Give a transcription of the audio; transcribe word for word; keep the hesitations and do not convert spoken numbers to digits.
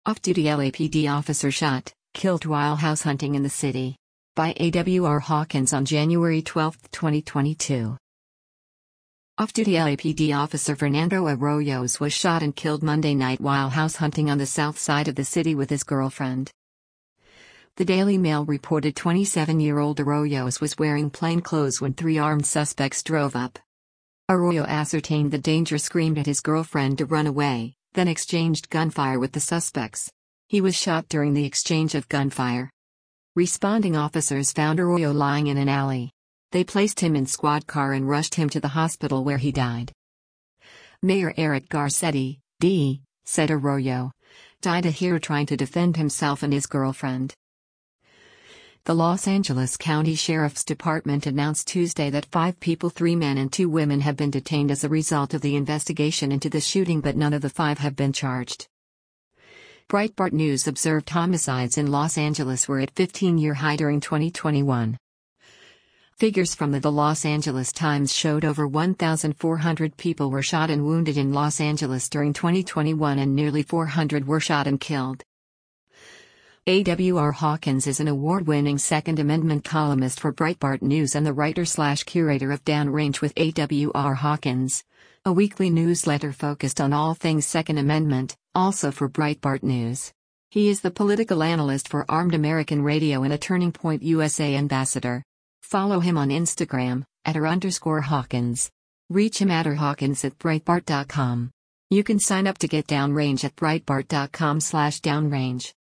Off-duty L A P D officer shot, killed while house hunting in the city. By A W R Hawkins on January twelfth, twenty twenty-two. Off-duty L A P D officer Fernando Arroyos was shot and killed Monday night while house hunting on the south side of the city with his girlfriend. The Daily Mail reported twenty-seven-year-old Arroyos was wearing plainclothes when three armed suspects drove up. Arroyo ascertained the danger, screamed at his girlfriend to run away, then exchanged gunfire with the suspects. He was shot during the exchange of gunfire. Responding officers found Arroyo lying in an alley. They placed him in squad car and rushed him to the hospital where he died. Mayor Eric Garcetti, D, said Arroyo died here trying to defend himself and his girlfriend. The Los Angeles County Sheriff's Department announced Tuesday that five people, three men and two women, have been detained as a result of the investigation into the shooting, but none of the five have been charged. Breitbart News observed homicides in Los Angeles were at fifteen-year high during twenty twenty-one. Figures from the, the Los Angeles Times showed over one thousand four hundred people were shot and wounded in Los Angeles during twenty twenty-one and nearly four hundred were shot and killed. A W R Hawkins is an award-winning Second Amendment columnist for Breitbart News and the writer-slash-curator of Downrange with A W R Hawkins, a weekly newsletter focused on all things Second Amendment, also for Breitbart News. He is the political analyst for Armed American Radio and a Turning Point U S A ambassador. Follow him on Instagram, at r underscore Hawkins. Reach him at rhawkins at breitbart dot com. You can sign up to get Downrange at breitbart dot com slash downrange.